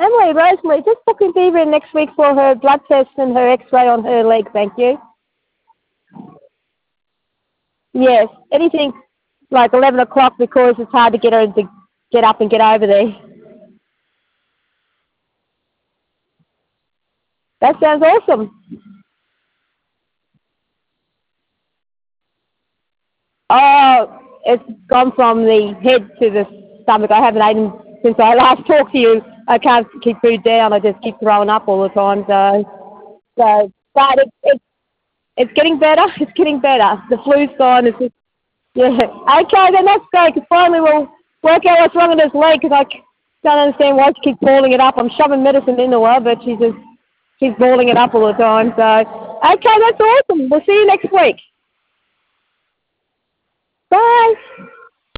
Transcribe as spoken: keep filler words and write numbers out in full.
Emily, Rosemary, just booking Diva in next week for her blood test and her x-ray on her leg, thank you. Yes, anything like eleven o'clock because it's hard to get her to get up and get over there. That sounds awesome. Oh, it's gone from the head to the stomach. I haven't eaten since I last talked to you. I can't keep food down. I just keep throwing up all the time. So, so but it, it, it's getting better. It's getting better. The flu's gone. It's just, yeah. Okay, then that's great. Because finally we'll work out what's wrong with this leg because I don't understand why she keeps balling it up. I'm shoving medicine into her, but she just she's balling it up all the time. So, okay, that's awesome. We'll see you next week. Bye.